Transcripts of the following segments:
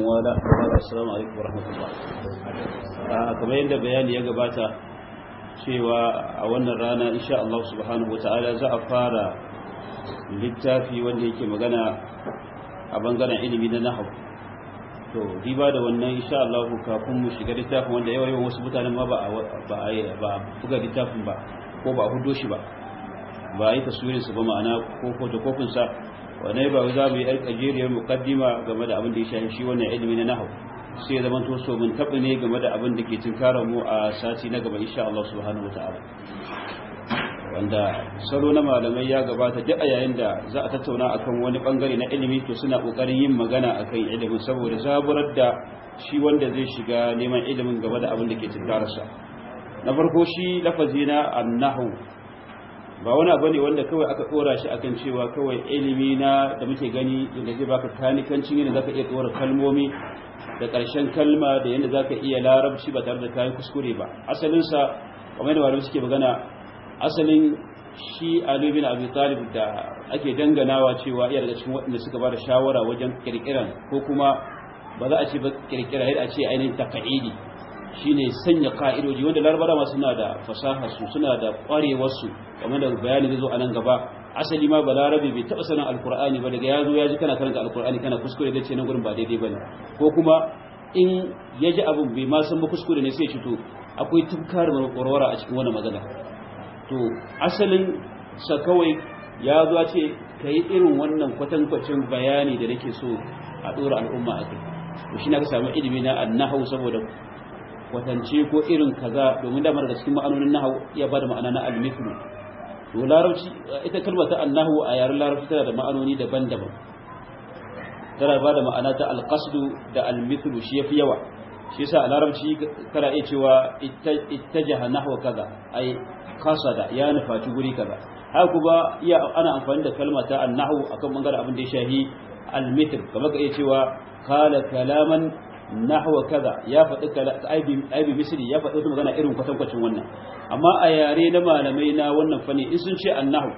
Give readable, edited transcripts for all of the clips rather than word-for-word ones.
wala assalamu alaikum warahmatullah. Kamar yadda bayani ya gabata cewa a wannan rana insha Allah subhanahu wataala za a fara littafi wanda yake magana a bangaren ilimi na nahwu. To diba da wannan insha Allah kafin mu shiga littafin wanda yawan wasu mutanen ma ba buga littafin ba ko ba hudo shi ba ba yi taswirin su ba, ma'ana ko photocopy sa wannan ba za mu yi alƙajeriyar muqaddima game da abin da ya shafi shi wannan ilimi na nahwu, sai ya zama to so mun tabi ne game da abin da ke tunkarar mu a sati na gaba insha Allah subhanahu wataala. Wanda salo na malamai ya gabata duk a yayin da za a tattauna akan wani bangare na ilimi to suna kokarin yin magana akan ilimin saboda zaburar da shi wanda zai shiga neman ilimin game da abin da ke tunkararsa. Na farko shi lafazi na annahu ba wani abu ne wanda kawai aka tsora shi akan cewa kawai ilimi na da muke gani da zai baka kanikancin yadda zaka iya tsora kalmomi da ƙarshen kalma da yadda zaka iya larabci ba tare da kayan kuskure ba. Asalin sa kamar da malamai suke magana, asalin shi Ali bin Abi Talib da ake danganawa cewa iya daga cikin waɗanda suka bada shawara wajen kirkiran ko kuma ba za a ce ba kirkira yadda a ce ainihin taqidi shine sanya ka'idoji wanda larabawa ma suna da fasahar su, suna da kwarewar su, kamar da bayani zai zo a nan gaba. Asali ma balarabe bai taba sanin alqur'ani ba, daga yazo ya ji kana karanta alqur'ani kana kuskure da ce nan gurin ba daidai bane, ko kuma in ya ji abin bai ma san ba kuskure ne sai ya to akwai tunkar warwara a cikin wannan magana. To asalin sa kawai ya zo ce kai irin wannan kwatankwacin bayani da nake so a dora al'umma a kai. To shi na ka samu ilimi na annahu saboda kwatance ko irin kaza, domin da daga cikin ma'anonin nahwu ya bada ma'ana na al-mithlu. To larabci ita kalmar ta annahu a yaren larabci tana da ma'anoni daban-daban, tana bada ma'ana ta al-qasdu da al-mithlu shi yafi yawa. shi yasa a larabci kana iya cewa ittajaha nahwa kaza ai qasada ya nufaci guri kaza. haka kuma iya ana amfani da kalma ta annahu akan bangaren abin da ya shahi al-mithl, kamar ka iya cewa qala kalaman nahwa kaza, ya faɗi aibi misri, ya faɗi wata magana irin kwatankwacin wannan. amma a yare na malamai na wannan fanni in sun ce annahu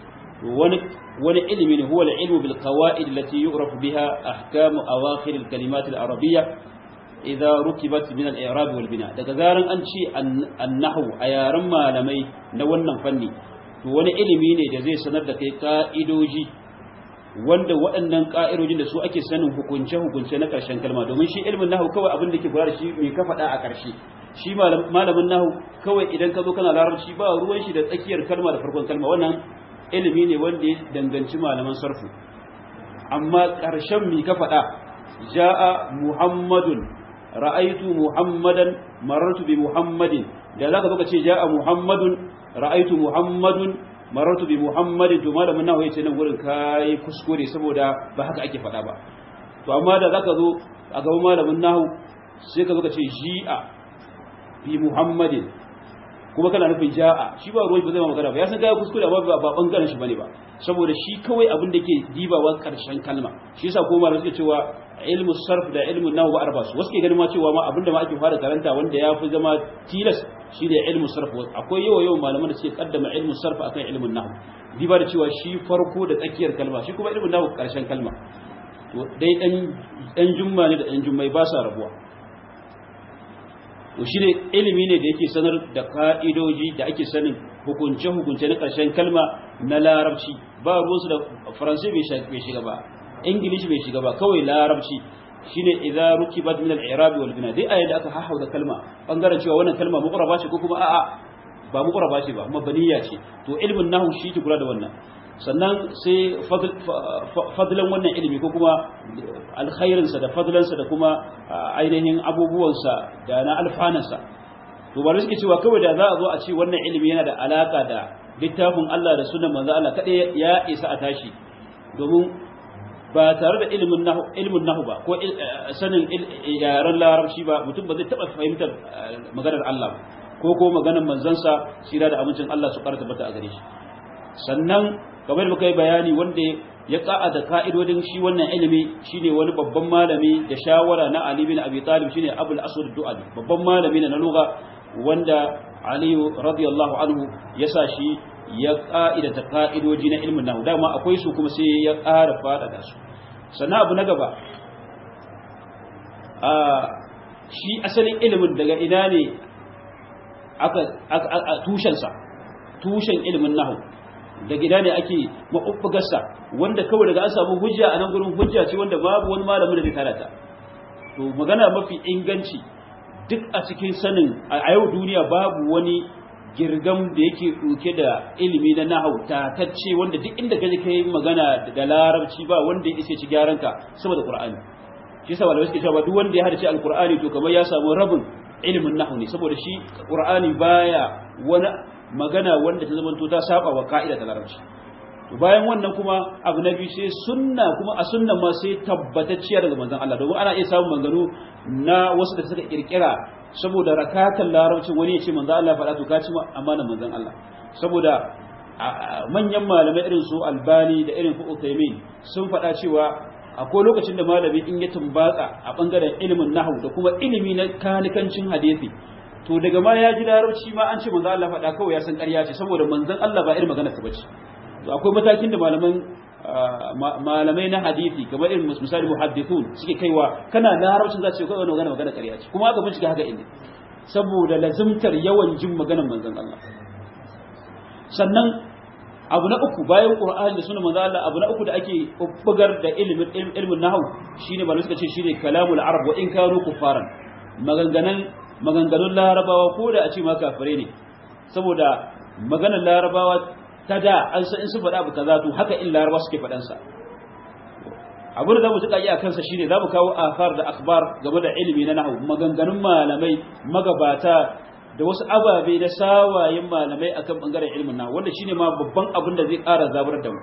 wani ilimi ne, huwa al-ilmu bil qawaid allati yu'rafu biha ahkam awakhir al-kalimat al-arabiyya idza rukibat min al-i'rab wal bina. daga zaran an ce annahu a yaren malamai na wannan fanni to wani ilimi ne da zai sanar da kai ka'idoji wanda waɗannan ƙa'irojin da su ake sanin hukunce-hukunce na ƙarshen kalma. domin shi ilmin nahu kawai abin da ke kula da shi mai ka faɗa a ƙarshe. shi malamin nahu kawai idan ka zo kana larabci ba ruwan shi da tsakiyar kalma da farkon kalma, wannan ilimi ne wanda ya danganci malaman sarfu. amma ƙarshen mai ka faɗa, ja'a muhammadun ra'aitu muhammadan marartu bi muhammadin, da za ka zo ka ce ja'a muhammadun ra'aitu muhammadun marartu bi muhammadin, to malamin nahu yace nan gurin kai kuskure saboda ba haka ake faɗa ba. to amma da zaka zo a gaban malamin nahu sai ka zo ka ce ji'a bi muhammadin kuma kana nufin ja'a, shi ba ruwan ba zai ma magana ba, ya san kai kuskure amma ba bangaren shi bane ba, saboda shi kawai abin da ke dibawa karshen kalma. shi yasa ko malamin suke cewa ilmu sarf da ilmu nahwu ba arba su, wasu ke ganin ma cewa ma abinda ma ake fara karanta wanda ya fi zama tilas shi da ilmu sarf. akwai yawan malaman da suke kaddama ilmu sarf akan ilmu nahwu, diba da cewa shi farko da tsakiyar kalma, shi kuma ilmu nahwu karshen kalma. to dai dan jumma ne da dan jummai ba sa rabuwa. to shi ne ilimi ne da yake sanar da ka'idoji da ake sanin hukunce-hukunce na karshen kalma na larabci. ba ruwansu da faransai bai shiga ba, ingilishi bai shiga ba, kawai larabci. shine idza rukibat min al-i'rab wal bina, dai ayat da aka hahauda kalma bangaren cewa wannan kalma muqraba ce ko kuma a'a ba muqraba ce ba, mabaniya ce. to ilmin nahwu shi ke kula da wannan. sannan sai fadlan wannan ilimi ko kuma alkhairin sa da fadlan sa da kuma ainihin abubuwan sa da na alfanan sa. to ba suke cewa kawai da za a zo a ce wannan ilimi yana da alaka da littafin Allah da sunnar manzo Allah kadai ya isa a tashi, domin ba tare da ilmin nahu ba ko sanin yaren larabci ba mutum ba zai taɓa fahimtar maganar Allah ko maganar manzansa sira da amincin Allah su ƙara tabbata a gare shi. sannan kamar muka yi bayani wanda ya da ka'idodin shi wannan ilimi shine wani babban malami da shawara na Ali bin Abi Talib, shine Abul Aswad Du'ali, babban malami na lugha wanda Ali radiyallahu anhu ya sa shi ya ka'idata ka'idoji na ilmin nahwu. dama akwai su kuma sai ya ƙara faɗaɗa su. sannan abu na gaba shi asalin ilimin daga ina ne tushen ilimin nahwu da gida ne ake maɓuɓɓugarsa wanda kawai daga an samu hujja a nan gurin hujja ce wanda babu wani malamin da zai talata. To magana mafi inganci duk a cikin sanin a yau duniya babu wani girgam da yake ɗauke da ilimi na nahwu tatacce wanda duk inda kaje kai magana da larabci ba wanda ya isa ci gyaran ka saboda Qur'ani. Shi yasa malamai suke cewa duk wanda ya hadace alqur'ani to kamar ya samu rabin ilimin nahwu ne saboda shi Qur'ani baya wani magana wanda ta zamanto ta saba wa ka'ida ta larabci. To bayan wannan kuma abu na biyu sai sunna, kuma a sunnan ma sai tabbatacciya daga manzon Allah, domin ana iya samun maganganu na wasu da suka kirkira saboda rakatan larabcin wani ya ce manzon Allah faɗa to ka ci amanar manzon Allah. Saboda manyan malamai irin su Albani da irin su Uthaymeen sun faɗa cewa akwai lokacin da malami in ya tumbatsa a bangaren ilimin nahwu da kuma ilimi na kanikancin hadisi, to daga ma ya ji larabci ma an ce manzon Allah faɗa kawai ya san ƙarya ce saboda manzon Allah ba irin magana ta bace. To akwai matakin da malamai na hadisi kamar irin misali muhaddithun suke kaiwa, kana larabcin za ce kawai magana ƙarya ce, kuma aka bincika haka inda saboda lazimtar yawan jin maganar manzon Allah. Sannan abu na uku bayan Qur'ani da sunan manzon Allah, abu na uku da ake bugar da ilmin nahwu shine malamai suka ce shine kalamul arab wa in kanu kuffaran, maganganun larabawa ko da a ce ma kafire ne, saboda maganar larabawa ta da an san in su faɗa abu kaza to haka in larabawa suke faɗan sa. Abin da zamu tuka yi a kansa shine zamu kawo athar da akhbar game da ilimi na nahwu, maganganun malamai magabata da wasu ababe da sawayen malamai akan bangaren ilimin nahwu, wanda shine ma babban abin da zai ƙara zaburar da mu.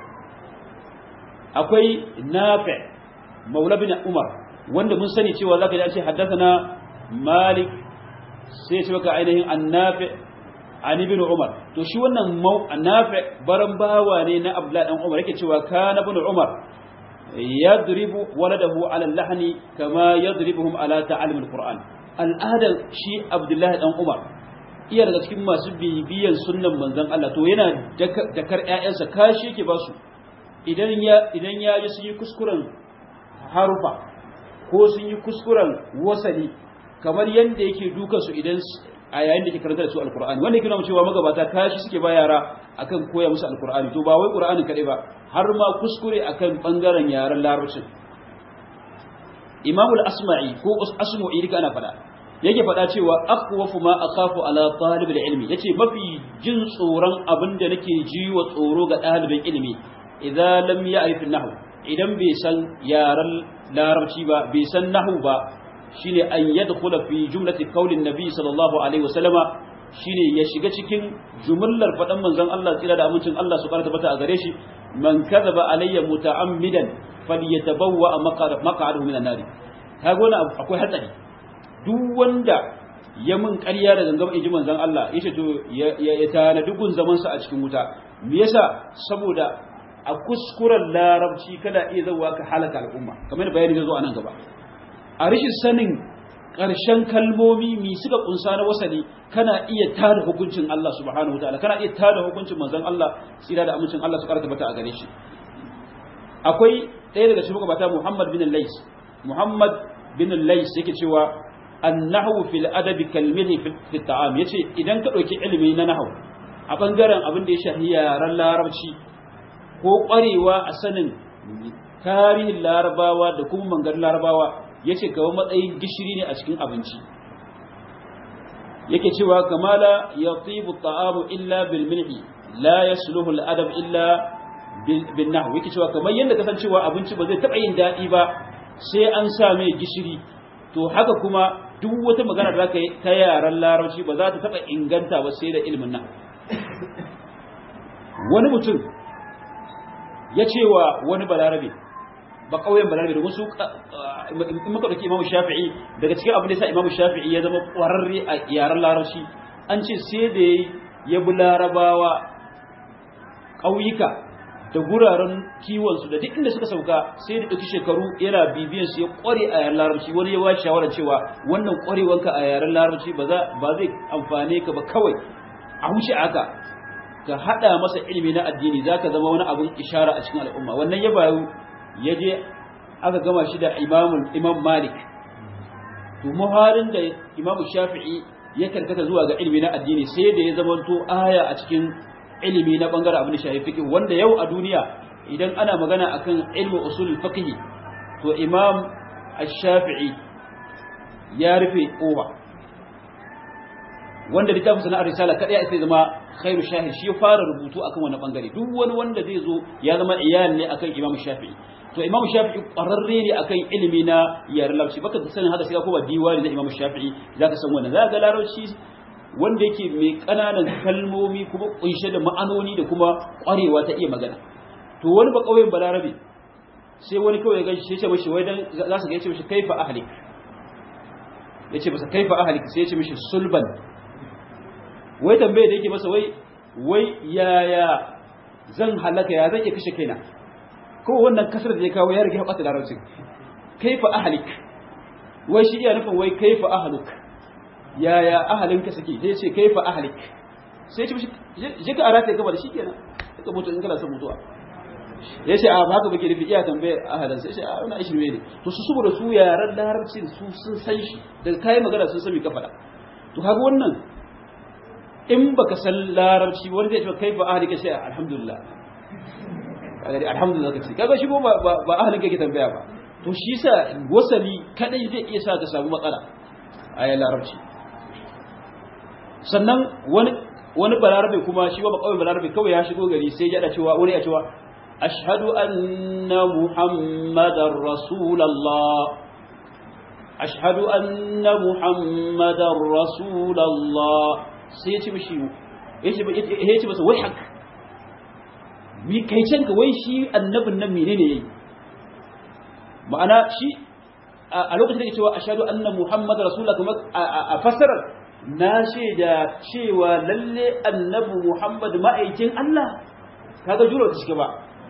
Akwai Nafi Maula bin Umar wanda mun sani cewa zaka ji an ce haddathana Malik sai ce maka ainihin annafi an ibn Umar. To shi wannan Nafi baran bawa ne na Abdullah dan Umar, yake cewa kana ibn Umar yadribu waladahu ala al-lahni kama yadribuhum ala ta'allum al-Qur'an. Al'adar shi Abdullah dan Umar iya daga cikin masu bibiyan sunnan manzon Allah, to yana dakar ƴaƴansa kashi yake ba su idan ya ji sun yi kuskuren harufa ko sun yi kuskuren wasali, kamar yanda yake duka su idan a yayin da ke karanta da su alkur'ani, wanda yake nuna cewa magabata kashi suke ba yara akan koya musu alkur'ani. To ba wai qur'ani kadai ba, har ma kuskure akan bangaren yaren larabcin. Imamul Asma'i ko Asma'i duka ana fada yake fada cewa aqwafu ma akhafu ala talib ilmi, yace mafi jin tsoron abinda nake ji wa tsoro ga dalibin ilimi idan lam ya'rif an-nahw, idan bai san yaren larabci ba, bai san nahwu ba, shine an yadkhula fi jumlati qaulin nabi sallallahu alaihi wasallama, shine ya shiga cikin jumlar fadan manzon Allah tsira da amincin Allah su karanta bata a gare shi, man kadhaba alayya muta'ammidan falyatabawwa maq'adahu minan nar. kaga wannan akwai hatsari, duk wanda ya mun ƙarya da gangan inji manzon Allah yace to ya tana dugun zaman sa a cikin wuta. Me yasa? saboda a kuskuren larabci kada iya zawa ka halaka al'umma, kamar bayani zai zo anan gaba. A rashin sanin ƙarshen kalmomi mi suka kunsa na wasali, kana iya tada hukuncin Allah subhanahu wataala, kana iya tada hukuncin manzon Allah tsira da amincin Allah su karanta bata a gare shi. Akwai ɗaya daga cikin magabata Muhammad bin Lais yake cewa an-nahwu fil adabi kalmihi fi ta'am, yace idan ka dauki ilimi na nahwu a bangaren abin da ya shafi yaran larabci ko ƙwarewa a sanin tarihin larabawa da kuma mangar larabawa, yace kawai matsayin gishiri ne a cikin abinci. Yake cewa kamala yatibu at-ta'amu illa bil milhi la yasluhu al-adab illa bin nahw, yake cewa kamar yanda kasancewa abinci ba zai taba yin dadi ba sai an sa mai gishiri, to haka kuma duk wata magana da zaka yi ta yaran larabci ba za ta taba inganta ba sai da ilimin nahw. Wani mutum ya cewa wani balarabe ba kauyen balarabe, domin su in muka dauki Imam Shafi'i, daga cikin abin da yasa Imam Shafi'i ya zama kwararre a yaran larabci, an ce sai da ya bi larabawa ƙauyuka da guraren kiwon su da duk inda suka sauka, sai da dauki shekaru yana bibiyan su ya kware a yaran larabci. Wani ya ba shi shawara cewa wannan kwarewanka a yaran larabci ba zai amfane ka ba, kawai a wuce haka ka hada masa ilimi na addini, zaka zama wani abun ishara a cikin al'umma. Wannan ya bayu ya je aka gama shi da Imam Malik to muharin da Imam Shafi'i ya karkata zuwa ga ilimi na addini sai da ya zamanto aya a cikin ilimi na bangaren abin da shafi fiqh, wanda yau a duniya idan ana magana akan ilmu usul fiqh to Imam Shafi'i ya rufe kowa, wanda littafin sana'ar risala kada ya sai zama khairu shahid, shi ya fara rubutu akan wannan bangare. Duk wani wanda zai zo ya zama iyali ne akan Imam Shafi'i. To Imam Shafi'i ƙwararre ne akan ilimi na yaren larabci, baka sanin haka sai ka koma diwani na Imam Shafi'i zaka san wannan. Zaka ga larabci wanda yake mai kananan kalmomi kuma kunshe da ma'anoni da kuma ƙwarewa ta iya magana. To wani ba kauyen balarabe sai wani kawai ya ganshi sai ya ce mishi wai dan za su ga ya ce mishi kaifa ahlik, ya ce masa kaifa ahlik, sai ya ce mishi sulban. Wai tambaye da yake masa wai yaya zan halaka, ya zan iya kashe kaina, ko wannan kasar da ya kawo ya rige haɓata larabcin. Kaifa ahlik, wai shi iya nufin wai kaifa ahluk, yaya ahalinka suke, zai ce kaifa ahlik, sai ce mishi je ka arata ya gaba da shi kenan ka mutu in kana son mutuwa. Ya ce a ba haka bake nufi, iya tambayar ahalan, sai ce a wani aishi ne. To su saboda su yaran larabcin su sun san shi, daga kayan magana sun san me ka faɗa. To kaga wannan in baka san larabci wani zai ce kaifa ahlika sai alhamdulillah, kaga alhamdulillah kace, kaga shi ba ahlin kake tambaya ba. To shi sa wasali kadai zai iya sa ka samu matsala a yayin larabci. Sannan wani balarabe kuma shi ba kawai balarabe kawai ya shigo gari sai ya da cewa wani ya cewa ashhadu anna muhammadar rasulullah, ashhadu anna muhammadar rasulullah. Sai ya ce mishi ya ce masa wai haka mi kai canka, wai shi annabin nan menene yayi? Ma'ana shi a lokacin da yake cewa ashhadu anna muhammadar rasulullah, kuma a fassarar na shaida cewa lalle annabi muhammad ma'aikin Allah, kaga jura ta shiga ba.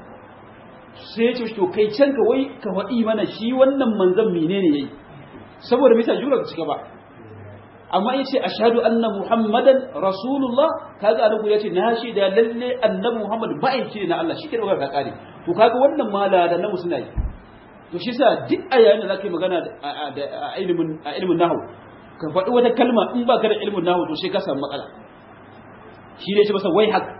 Sai ya ce to kai canka wai ka faɗi mana shi wannan manzon menene yayi, saboda mita jura ta shiga ba. Amma yace ashhadu anna muhammadan rasulullah, kaga annabi yace na shaida lalle annabi muhammad ma'aiki na Allah, shi ke da kare. To kaga wannan mala da namu suna yi. To shi sa duk ayayin da zaka yi magana a ilimin nahwu, ka faɗi wata kalma in baka da ilimin nahwu to sai ka samu matsala. Shi ne ce masa wai hak,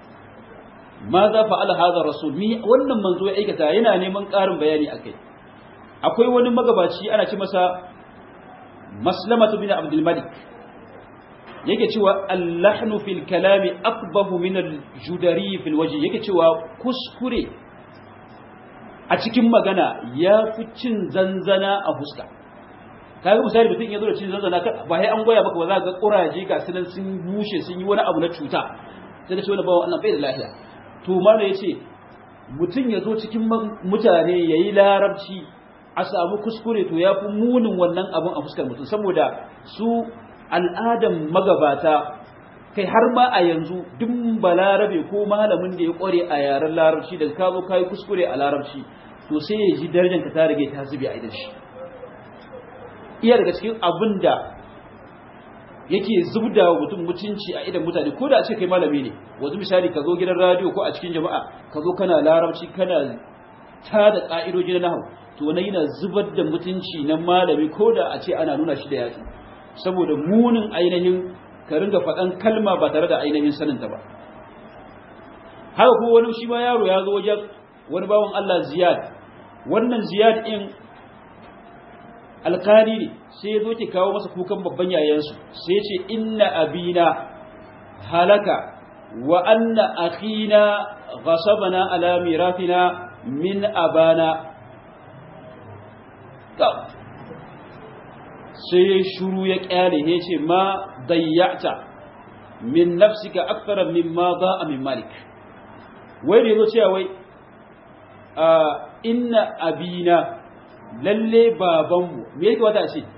ma za fa'ala hadha rasul, mi wannan manzo ya aikata, yana neman ƙarin bayani akai. Akwai wani magabaci ana ce masa Maslamatu bin Abdul Malik, yake cewa al-lahnu fil kalami aqbahu min al-judari fil wajhi, yake cewa kuskure a cikin magana ya fi cin zanzana a fuska. Kaga misali mutum ya zo da cin zanzana ba sai an goya maka ba, za ga kuraje ga sunan sun bushe sun yi wani abu na cuta, sai da ce wani bawa Allah bai da lafiya. To mana yace mutum ya zo cikin mutane yayi larabci a samu kuskure, to ya fi munin wannan abin a fuskar mutum, saboda su al'adan magabata kai har ma a yanzu duk balarabe ko malamin da ya kware a yaren larabci da ka zo kai kuskure a larabci, to sai ya ji darajar ka ta rage ta zubi a idan shi. Iya daga cikin abin da yake zubda wa mutum mutunci a idan mutane, ko da a ce kai malami ne, wanzu misali ka zo gidan radio ko a cikin jama'a ka zo kana larabci kana tada ka'idoji na nahwu, to wannan yana zubar da mutunci na malami, ko da a ce ana nuna shi da yatsu, saboda munin ainihin ka ringa faɗan kalma ba tare da ainihin saninta ba. Haka ko wani shi ma yaro ya zo wajen wani bawan Allah Ziyad, wannan Ziyad in alƙali ne, sai ya zo ke kawo masa kukan babban yayansu, sai ya ce inna abina halaka wa anna akhina ghasabana ala mirafina min abana. Sai shuru ya kyale ya ce ma dayyata min nafsika akthara mimma da'a min malik. Wai ne zo cewa wai inna abina, lalle babanmu, me yake wata ce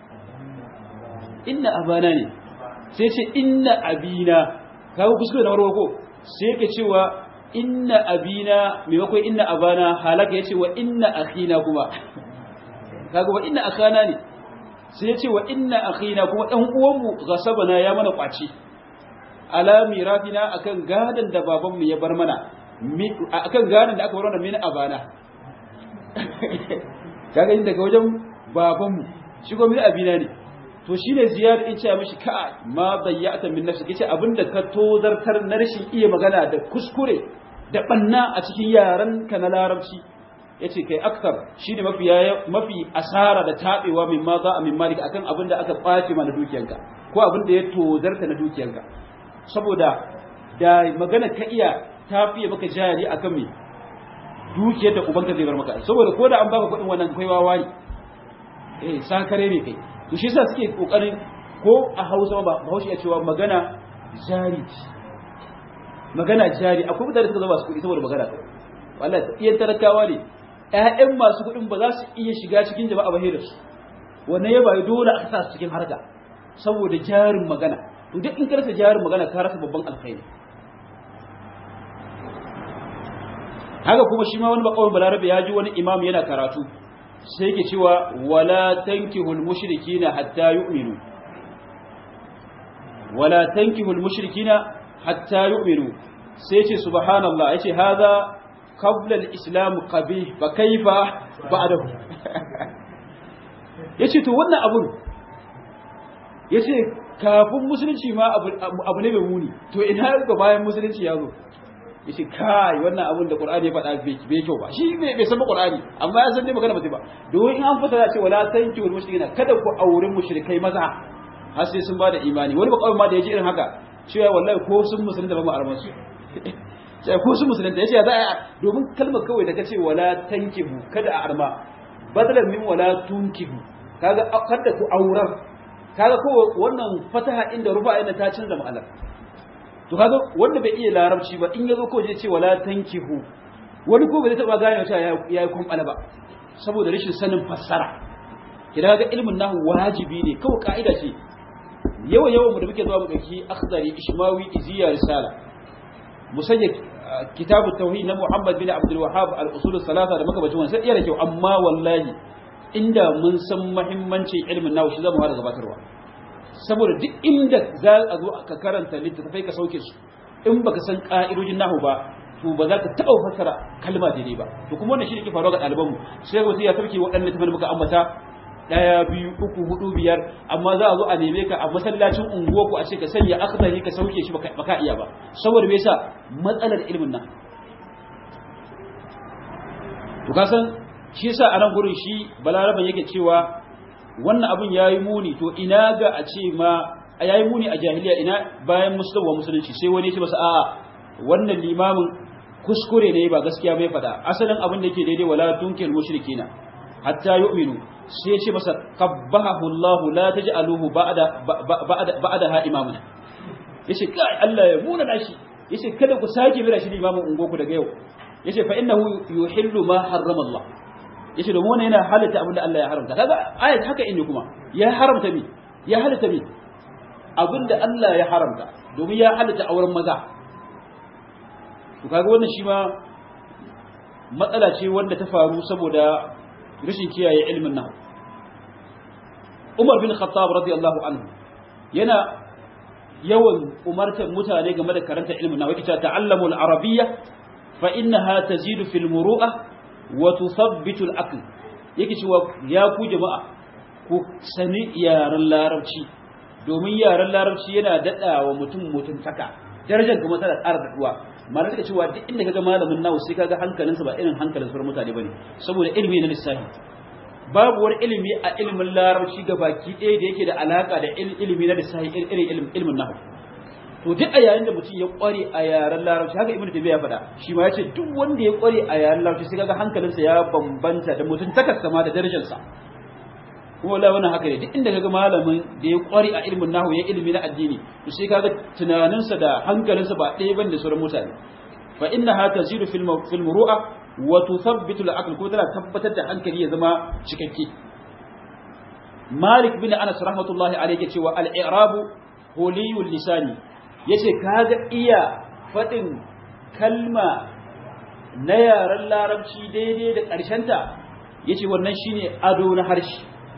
inna abana ne, sai ce inna abina, kawo kuskure na warwar ko, sai yake cewa inna abina maimakon inna abana halaka, ya ce wa inna akhina kuma, kaga wa inna akhana ne, sai ya ce wa inna akhina kuma ɗan uwanmu ghasabana ya mana kwaci ala mirafina akan gadan da babanmu ya bar mana, akan gadan da aka bar mana min abana. Kaga inda daga wajen babanmu shi ko min abina ne to shine Ziyad in ce mishi ka ma dayyata min nafsi yace abinda ka tozartar na rashin iya magana da kuskure da banna a cikin yaran ka na larabci yace kai aktar shine mafi asara da tabewa min ma za a min malik akan abinda aka kwace mana dukiyanka ko abinda ya tozarta na dukiyanka saboda da magana ka iya tafiye maka jari akan me dukiyar da ubanka zai bar maka saboda ko da an baka kudin wannan kai wawa ne sakare ne kai to shi yasa suke kokarin ko a Hausa ba Hausa ya cewa magana jari magana jari akwai mutane suka zama su kudi saboda magana wallahi iyan talakawa ne ƴaƴan masu kudin ba za su iya shiga cikin jama'a ba da su wannan ya bai dole a sa su cikin harka saboda jarin magana to duk in ka rasa jarin magana ka rasa babban alkhairi haka kuma shi ma wani bakawar balarabe ya ji wani imam yana karatu sai yake cewa wala tankihul mushrikina hatta yu'minu wala tankihul mushrikina hatta yu'minu sai yace subhanallah yace hadha qabla al-islam qabih fa kayfa ba'dahu yace to wannan abun yace kafin musulunci ma abu ne mai muni to ina ga bayan musulunci ya zo yace kai wannan abun da Qur'ani ya faɗa bai kyau ba shi bai san Qur'ani amma ya san dai magana ba domin in an fata ce wala tanki wal mushrikina kada ku auren mushrikai maza har sai sun bada imani wani bakawai ma da yaji irin haka cewa wallahi ko sun musulunta ba mu arman su sai ko sun musulunta yace ya za a domin kalmar kawai da kace wala tankihu kada a arma badalan min wala tunkihu kaga kada ku aurar kaga ko wannan fataha inda rufa ina ta canza ma'anar to kaga wanda bai iya larabci ba in yazo ko je ce wala tankihu wani ko bai taba gane cewa yayi kumbala ba saboda rashin sanin fassara kida ga ilmin nahwu wajibi ne kawai kaida ce yawa mu da muke zuwa mu dauki akhdari ishmawi iziya risala musayya kitabu tauhid na Muhammad bin Abdul Wahhab al-usul salasa da muka bace wannan sai iya da kyau amma wallahi inda mun san muhimmancin ilmin nahwu shi zamu fara gabatarwa saboda duk inda za a zo ka karanta littattafai ka sauke su in baka san ka'idojin nahwu ba to ba za ka taɓa fassara kalma daidai ba to kuma wannan shi ne ke faruwa ga ɗaliban mu sai ga sai ya tarke waɗannan littattafai muka ambata 1 2 3 4 5 amma za a zo a neme ka a masallacin unguwa ku a ce ka sanya akhdari ka sauke shi baka iya ba saboda me yasa matsalar ilimin nan to ka san shi yasa a nan gurin shi balaraban yake cewa wannan abin yayi muni to ina ga a ce ma yayi muni a jahiliya ina bayan musulunci sai wani ya ce masa a'a wannan limamin kuskure ne ba gaskiya bai fada asalin abin da yake daidai wala tunkil mushrikina hatta yu'minu sai ya ce masa qabbahu Allah la taj'aluhu ba'daha imamuna yace kai Allah ya muna nashi yace kada ku sake mira shi limamin ungoku daga yau yace fa innahu yuhillu ma harrama Allah yace domin wannan yana halatta abinda Allah ya haramta kaga ayat haka inne kuma ya haramta mi ya halatta mi abinda Allah ya haramta domin ya halatta auren maza to kaga wannan shi ma matsala ce wanda ta faru saboda rashin kiyaye ilmin nahwu Umar bin Khattab radiyallahu anhu yana yawan umartar mutane game da karanta ilmin nahwu yake ta'allamu al-arabiyya fa innaha tazidu fil muru'ah wa tuthabbitu al-aql yake cewa ya ku jama'a ku sani yaran larabci domin yaran larabci yana dadawa mutum mutuntaka darajar kuma tana ƙara daduwa ma'ana take cewa duk inda kaga malamin nawo sai kaga hankalinsa ba irin hankalin sauran mutane bane saboda ilimi na lissafi babu wani ilimi a ilimin larabci gabaki ɗaya da yake da alaka da ilimi na lissafi irin ilimin nahwu to duk a yayin da mutum ya kware a yaren larabci haka ibnu tabiya faɗa shi ma yace duk wanda ya kware a yaren larabci sai kaga hankalinsa ya bambanta da mutuntakarsa ma da darajarsa kuma wallahi wannan haka ne duk inda kaga malamin da ya kware a ilimin nahwu ya ilimi na addini to sai kaga tunaninsa da hankalinsa ba ɗaya bane da sauran mutane fa innaha tazidu fil muru'a wa tuthabbitu al-aql ko tana tabbatar da hankali ya zama cikakke Malik bin Anas rahmatullahi alayhi cewa al-i'rabu huliyul lisani yace kaga iya fadin kalma na yaren larabci daidai da ƙarshenta yace wannan shine ado na harshe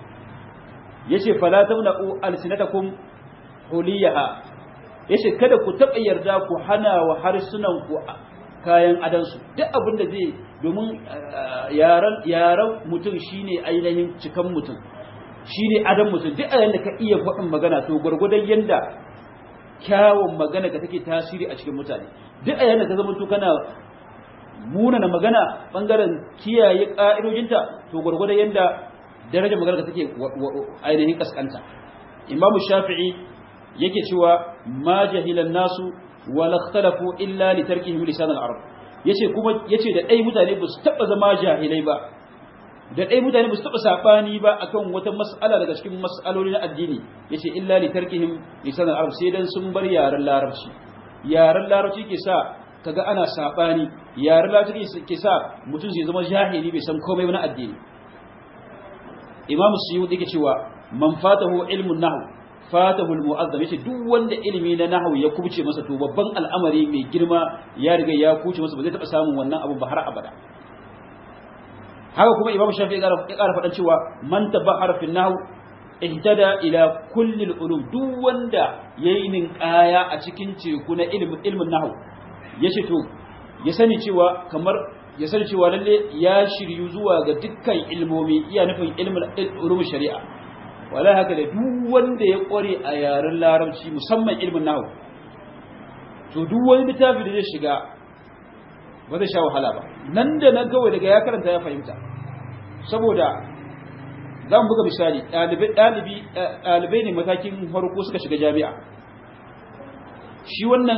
yace fala tamna'u alsinatakum huliyaha yace kada ku taba yarda ku hana wa harsunan ku kayan adansu duk abin da zai domin yaran mutum shine ainihin cikan mutum shine adam mutum duk a yanda ka iya faɗin magana to gurgudan yanda kyawun magana ka take tasiri a cikin mutane duk a yanda ka zama to kana munana magana bangaren kiyaye ka'idojinta to gurgudan yanda darajar magana ka take ainihin kaskanta imamu shafi'i yake cewa ma jahilan nasu wala ikhtalafu illa li tarkihim lisan al-arab yace da dai mutane ba su taba zama jahilai ba da dai mutane ba su taba sabani ba akan wata mas'ala daga cikin mas'aloli na addini yace illa li tarkihim lisan al-arab sai dan sun bar yaran larabci ke sa kaga ana sabani yaran larabci ke sa mutum zai zama jahili bai san komai na addini imam suyuti yake cewa man fatahu ilmun nahw fatahu almu'azzam yace duk wanda ilimi na nahwu ya kubuce masa to babban al'amari mai girma ya riga ya kubuce masa ba zai taba samun wannan abu ba har abada haka kuma imam shafi'i ya ƙara faɗan cewa man tabahara fi nahw ihtada ila kulli al-ulum duk wanda yayi ninkaya a cikin teku na ilmin nahwu yace to ya sani cewa lalle ya shiryu zuwa ga dukkan ilmomi iya nufin ilmin shari'a wala haka da duk wanda ya kware a yaren larabci musamman ilmin nahwu to duk wani littafi da zai shiga ba zai sha wahala ba nan da nan kawai daga ya karanta ya fahimta saboda zan buga misali ɗalibai ne matakin farko suka shiga jami'a shi wannan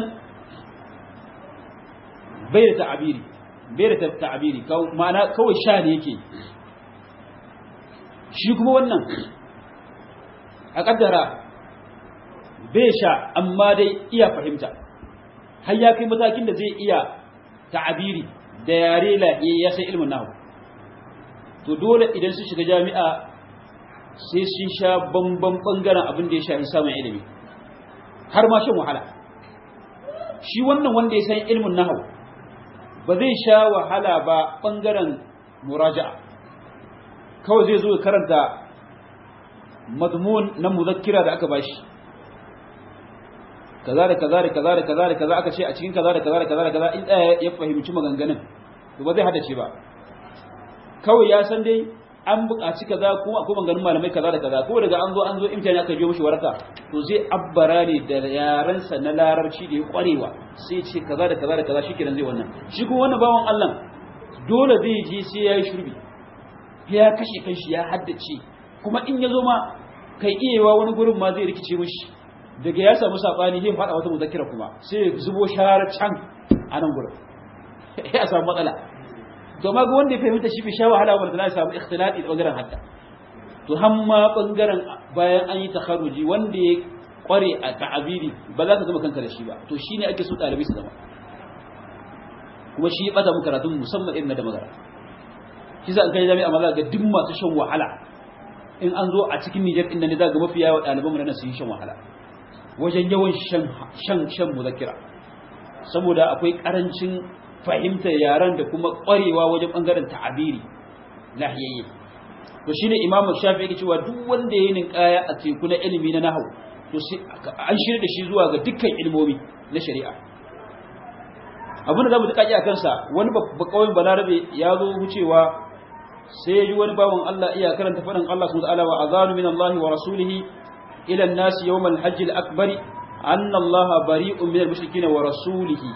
bai da ta'abiri ma'ana kawai sha ne yake shi kuma wannan a kaddara bai sha amma dai iya fahimta har ya kai matakin da zai iya ta'abiri da yare ya san ilmin nahwu to dole idan su shiga jami'a sai sun sha bamban bangaren abin da ya shafi samun ilimi har ma shan wahala shi wannan wanda ya san ilmin nahwu ba zai sha wahala ba bangaren muraja'a kawai zai zo karanta madmun na muzakkira da aka bashi kaza da kaza da kaza da kaza da kaza aka ce a cikin kaza da kaza da kaza da kaza in ya fahimci maganganun to ba zai hadace ba kawai ya san dai an buƙaci kaza kuma akwai maganganun malamai kaza da kaza ko daga an zo imtihani aka biyo mishi waraka to zai abbara ne da yaran sa na larabci da ya kwarewa sai ce kaza da kaza da kaza shikenan zai wannan shi kuma wannan bawan Allah dole zai je sai yayi shurbi ya kashe kanshi ya haddace kuma in ya zo ma kai iyewa wani gurin ma zai rikice mishi daga ya samu sabani zai fada wata muzakkira kuma sai ya zubo shahara can a nan gurin ya samu matsala to ma ga wanda ya fahimta shi bi sha wahala wanda na samu ikhtilati da bangaren hadda to hamma bangaren bayan an yi takharuji wanda ya kware a ta'abiri ba za ka zama kanka da shi ba to shine ake so dalibai su zama kuma shi ya bata mu karatun musamman irin da magana shi za an kai jami'a ma za ga duk masu shan wahala in an zo a cikin Niger din nan za ga mafiya wa ɗaliban mu nan su yi shan wahala wajen yawan shan muzakkira saboda akwai karancin fahimtar yaran da kuma ƙwarewa wajen bangaren ta'abiri lahiyayye to shine imamu shafi yake cewa duk wanda yayin ninkaya a teku na ilimi na nahwu to sai an shirye da shi zuwa ga dukkan ilmomi na shari'a abin da zamu duka a kansa wani bakawin balarabe ya zo wucewa sai ya ji wani bawan Allah iya karanta faɗin Allah subhanahu wa ta'ala wa azanu min Allah wa rasulihi ila an-nas yawm al-hajj al-akbar anna Allah bari'un min al-mushrikeen wa rasulihi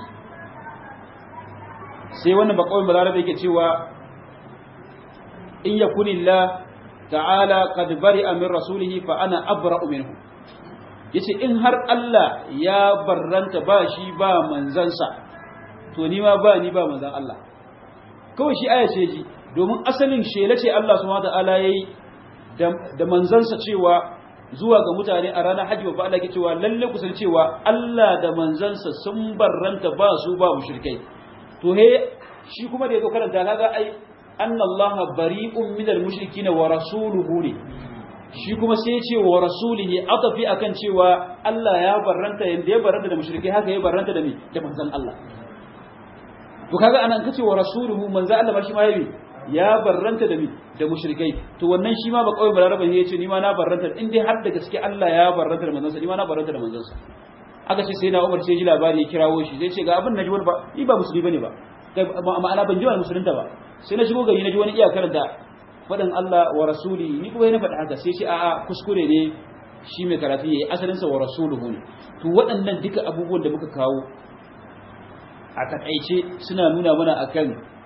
sai wannan bakawin balarabe yake cewa in yakunillah ta'ala qad bari'a min rasulihi fa ana abra'u minhu yace in har Allah ya barranta ba shi ba manzansa to ni ma ba ni ba manzan Allah kawai shi aya ce ji domin asalin shela ce Allah subhanahu wataala yayi da manzansa cewa zuwa ga mutane a ranar hajji babba Allah ke cewa lalle ku san cewa Allah da manzansa sun barranta ba su ba mushrikai to he shi kuma da yazo karanta kaga ai anna Allah bari'un minal mushrikeen wa rasuluhu ne shi kuma sai ya ce wa rasulihi atafi akan cewa Allah ya barranta yanda ya barranta da mushrikai haka ya barranta da me da manzon Allah to kaga anan kace wa rasuluhu manzo Allah ba shi ma yayi ya barranta da mi da mushrikai to wannan shi ma ba kawai balaraban ya ce ni ma na barranta in dai har da gaske Allah ya barranta da manzon sa ni ma na barranta da manzon sa aka ce sai na Umar sai ji labari ya kirawo shi zai ce ga abin naji wani ba ni ba musulmi bane ba ma'ana ban ji wani musulunta ba sai na shigo gari naji wani iya karanta faɗin Allah wa rasuli ni kuma yana faɗa haka sai shi a'a kuskure ne shi mai karatu yayi asalin sa wa rasuluhu ne to waɗannan duka abubuwan da muka kawo a takaice suna nuna mana akan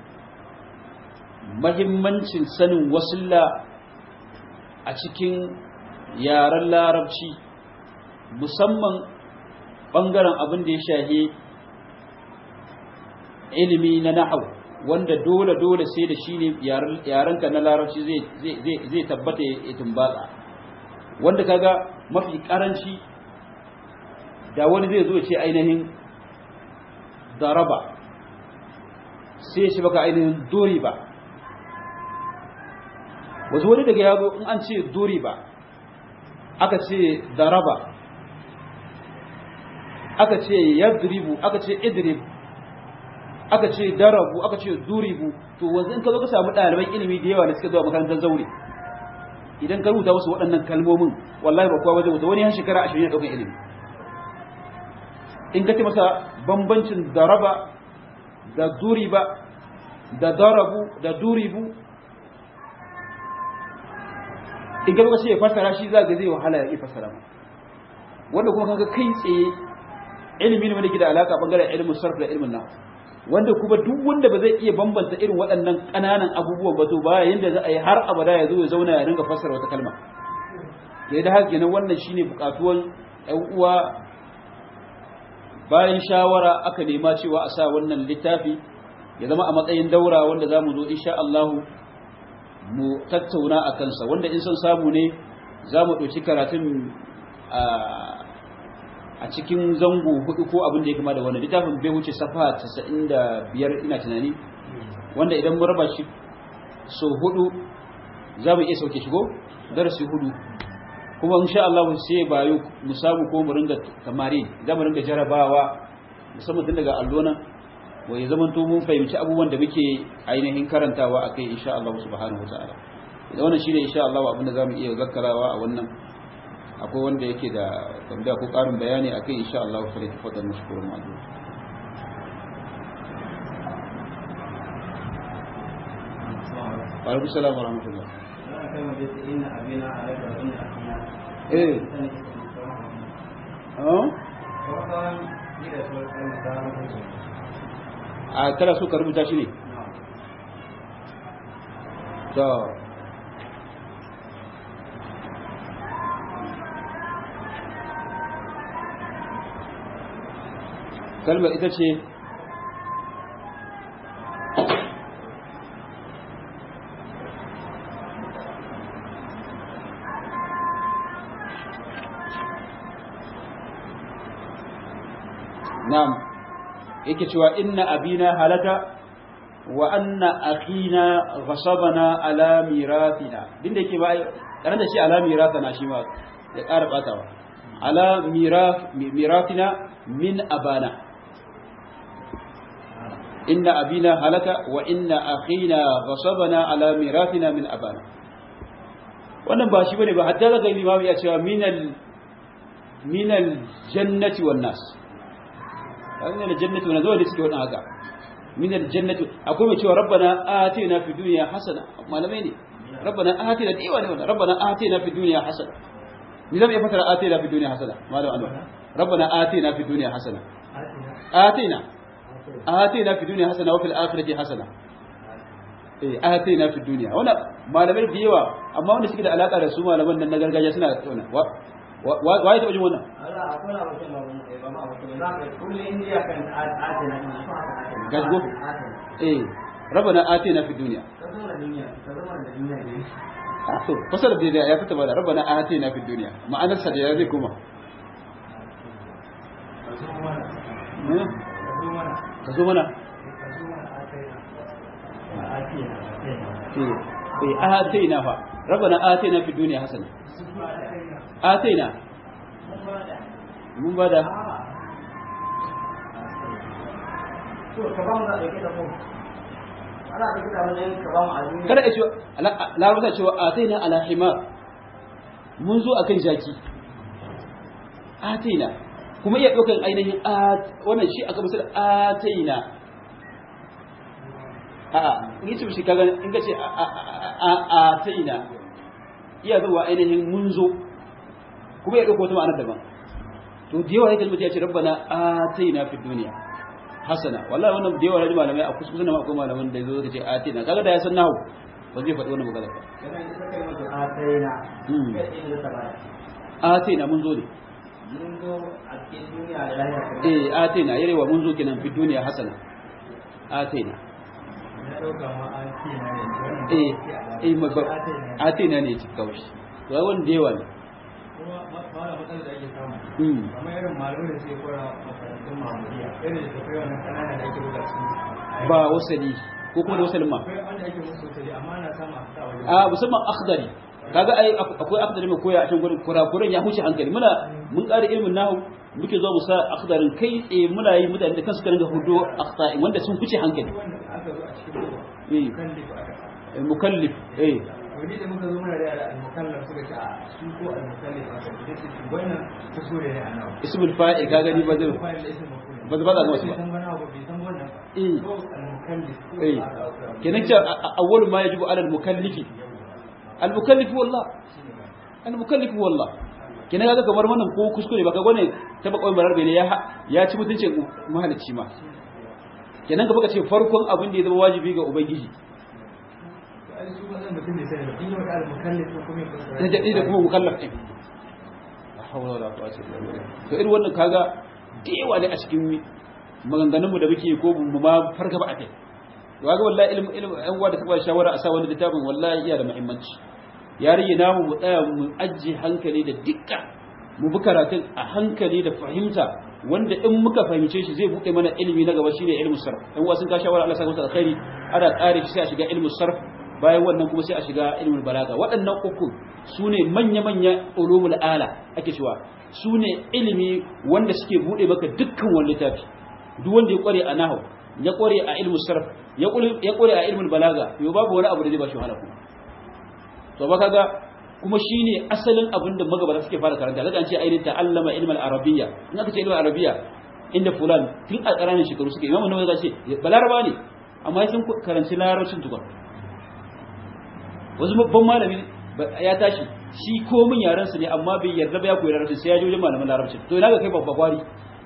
mahimmancin sanin wasulla a cikin yaren larabci musamman bangaren abin da ya shahi ilimi na nahau wanda dole sai da shi ne yarenka na larabci zai tabbata ya tumbatsa wanda kaga mafi karanci da wani zai zo ce ainihin daraba sai shi baka ainihin dori ba wasu wani daga yazo in an ce dori ba aka ce daraba aka ce yadribu aka ce idrib aka ce darabu aka ce duribu to wanzu in ka zo ka samu ɗaliban ilimi da yawa da suka zuwa makarantar zaure idan ka rubuta wasu waɗannan kalmomin wallahi ba kowa wajen wuta wani yan shekara 20 ya ɗaukan ilimi in ka ce masa bambancin daraba da duriba da darabu da duribu in ka zo ka ce ya fassara shi za ga zai wahala ya fassara ma wanda kuma kaga kai tsaye ilimi ne wanda ke da alaka bangaren ilimin sarf da ilimin nahwu wanda kuma duk wanda ba zai iya bambanta irin waɗannan ƙananan abubuwan ba to ba yanda za a yi har abada ya zo ya zauna ya ringa fassara wata kalma ke da haka kenan wannan shine buƙatuwan ƴan uwa bayan shawara aka nema cewa a sa wannan littafi ya zama a matsayin daura wanda zamu zo insha Allah mu tattauna a kansa wanda in son samu ne zamu ɗauki karatun a cikin zango hudu ko abin da ya kama da wannan littafin bai wuce safa 95 ina tunani wanda idan mun raba shi so hudu za mu iya sauke shigo darasi hudu kuma insha Allah sai bayo mu samu ko mu ringa tamari za mu ringa jarabawa musamman tun daga allona wa ya zaman to mun fahimci abubuwan da muke ainihin karantawa akai insha Allah subhanahu wataala idan wannan shine insha Allah abin da zamu iya zakkarawa a wannan akwai wanda yake da tambaya ko ƙarin bayani akai insha Allah fa tafadar mashkurun ma'dud wa alaikum salam wa rahmatullah a kana so ka rubuta shi ne to kalmar ita ce na'am yake cewa inna abina halaka wa anna akhina ghasabana ala mirathina dinda yake ba karan da shi ala mirathana shi ma ya ƙara batawa ala mirathina min abana inna abina halaka wa inna akhina ghasabana ala mirathina min abana wannan ba shi bane ba hatta daga imam ya cewa minal jannati wan nas minal jannati wan zuwa da suke wannan haka minal jannati akwai mai cewa rabbana atina fid dunya hasana malamai ne rabbana atina diwa ne wannan rabbana atina fid dunya hasana ni zan iya fasara atina fid dunya hasana malam Allah rabbana atina fid dunya hasana atina fid dunya hasana wa fil akhirati hasana atina fid dunya wannan malamai da yawa amma wanda suke da alaka da su malaman nan na gargajiya suna wannan waye ta wajen wannan Allah akwai mutum ba ma mutum za ka kullu indiya kan atina ina so haka gajgo rabbana atina fid dunya ka zama da duniya ne to fasar da ya fita ba da rabbana atina fid dunya ma'anar sa da ya zai kuma ka zo mana atina fa rabbana atina fid dunya hasana atina mun bada to ka ba mu da ke da mu ana da kita mun ka ba mu a duniya kada ya ce larabta cewa atina ala himar mun zo akan jaki atina kuma iya ɗaukan ainihin wannan shi aka musul in yi shi kaga in ka ce a taina iya zuwa ainihin mun zo kuma ya ɗauko wata ma'anar daban to da yawa yake mutum ya ce rabbana atina fid dunya hasana wallahi wannan da yawa rajin malamai a kusa ma akwai malaman da zo ce atina kaga da ya san nahu ba zai faɗi wannan magana ba atina mun zo ne mun zo a cikin duniya da lahira atina yarewa mun zo kenan fid dunya hasana atina na dauka ma atina ne atina ne ci kawai to wanda yawa ne kuma fara matsalar da ake samu kamar irin malamai da suke kora makarantun Muhammadiyya irin da kai wannan kanana da ake buga su ba wasali ko kuma da wasalin ma akwai wanda ake musu wasali amma ana sama ta wajen musamman akhdari kaga ai akwai akhdari mai koya a cikin gurin kurakuran ya huce hankali mun ƙara ilmin nahu muke zo mu sa akhdarin kai tsaye muna yi mutane da kansu kan ga hudu akhtari wanda sun huce hankali aka zo a cikin mukallif wani da muka zo muna da al-mukallaf suka ce a su ko al-mukallaf aka ce da su wannan kusure ne a nawa ismul fa'il kaga ni ba zai ba za ga wasu ba kenan ce awwal ma yajibu ala al-mukallifi al-mukallifi wallah kenan kaga kamar wannan ko kuskure ba kaga ne ta bakon barar bane ya ci mutuncin mahalicci ma kenan ka baka ce farkon abin da ya zama wajibi ga ubangiji ta jadi da kuma mukallaf din hawla wala quwwata illa billah to irin wannan kaga dewa ne a cikin maganganun mu da muke ko mu ma farka ba akai to kaga wallahi ilmu an wada ka ba shawara a sa wannan littafin wallahi iya da muhimmanci ya rige namu mu tsaya mu ajje hankali da dukkan mu bi karatun a hankali da fahimta wanda in muka fahimce shi zai bude mana ilimi na gaba shine ilmu sarf dan wasun ka shawara Allah saka alkhairi ana tsare shi sai a shiga ilmu sarf bayan wannan kuma sai a shiga ilmul balaga waɗannan uku sune manya-manya ulumul ala ake cewa sune ilimi wanda suke bude maka dukkan wani littafi duk wanda ya kware a nahwu ya kware a ilmul sarf ya kware a ilmul balaga yo babu wani abu da zai ba shi wahala kuma to ba kaga kuma shine asalin abin da magabata suke fara karanta daga an ce ainihin ta'allama ilmal arabiyya in aka ce ilmal arabiyya inda fulan tun a ƙaranin shekaru suke imamu nawawi ya ce balaraba ne amma sun karanci larabcin tukun wasu babban malami ya tashi shi komin yaran su ne amma bai yarda ba ya koyi larabci sai ya je wajen malamin larabci to ina ga kai babba kwari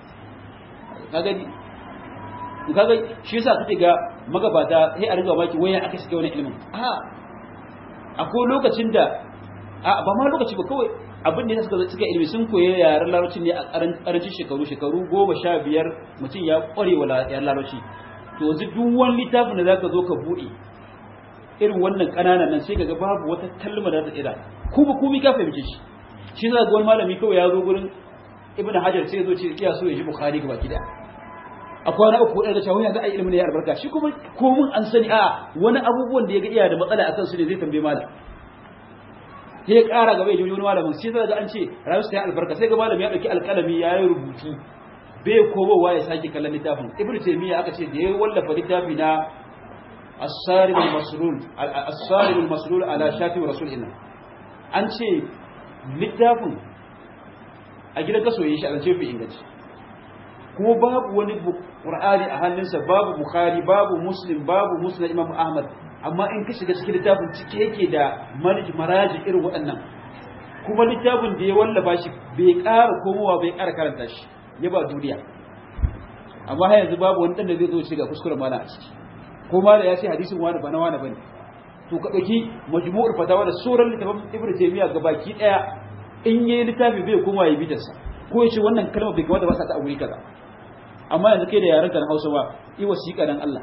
kaga shi yasa kake ga magabata sai a ringa baki waya aka shiga wani ilimin akwai lokacin da ba ma lokaci ba kawai abin da suka ilimi sun koyi yaran larabci ne a karancin shekaru 15 mutum ya kware wa yaran larabci to yanzu duk wani littafin da zaka zo ka bude irin wannan kananan nan sai kaga babu wata kalma da ta tsira ko ba komai ka fahimce shi za ga wani malami kawai ya zo gurin ibn hajar sai ya zo ce iya so ya ji bukhari gaba kida akwai wani uku da cewa ya ga ai ilimi ne ya albarka shi kuma komun an sani wani abubuwan da ya ga iya da matsala akan su ne zai tambaye malam sai ya ƙara gaba ya ji wani malamin sai za ga an ce rayu sai albarka sai ga malami ya dauki alƙalami ya yi rubutu bai komowa ya sake kallon littafin ibn taymiya aka ce da ya wallafa littafi na الصارم المسلول على شاتم رسول الله an ce littafin a gidan kaso yi shi a zance fi inganci kuma babu wani qur'ani a hannunsa babu bukhari babu muslim babu musnad imam ahmad amma in ka shiga cikin littafin cike yake da maraji irin waɗannan kuma littafin da ya wallafa shi bai ƙara komowa bai ƙara karanta shi ya ba duniya amma har yanzu babu wani ɗan da zai zo shiga kuskuren mana a ciki ko ma da ya ce hadisin wani bana wani bane to ka dauki majmu'ul fatawa da suran littafin ibnu taymiya gabaki daya in yayi littafi bai kuma yi bidarsa ko yace wannan kalma bai kamata ba sa ta aure kaza amma yanzu kai da yaran kan Hausa ba yi wasiƙa dan Allah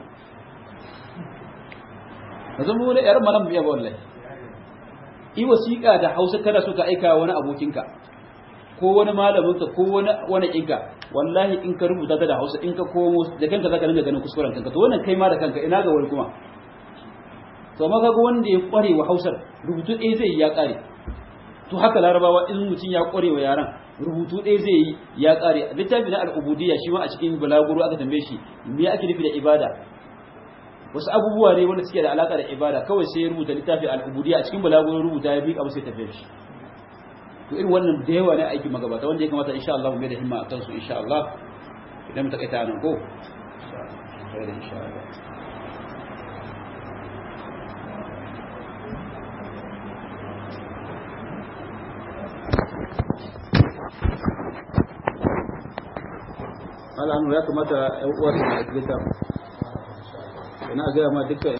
bazan mu da yaran malam biya ba wallahi yi wasiƙa da Hausa kana so ka aika wani abokinka ko wani malaminka ko wani inka wallahi in ka rubuta ta da Hausa in ka komo da kanka zaka dinga ganin kuskuren kanka to wannan kai ma da kanka ina ga wani kuma to amma kaga wanda ya kware wa Hausar rubutu ɗaya zai yi ya ƙare to haka Larabawa in mutum ya kware wa yaran rubutu ɗaya zai yi ya ƙare littafi na al-ubudiyya shi ma a cikin balaguro aka tambaye shi me ake nufi da ibada wasu abubuwa ne wanda suke da alaka da ibada kawai sai ya rubuta littafi al-ubudiyya a cikin balaguro rubuta ya bi abu sai tafiye shi to irin wannan da yawa ne aiki magabata wanda ya kamata insha Allah mu mai da himma akan su insha Allah idan mu takaita nan ko insha Allah al'amur ya kamata ƴan uwa su da littafin ina ga ma dukkan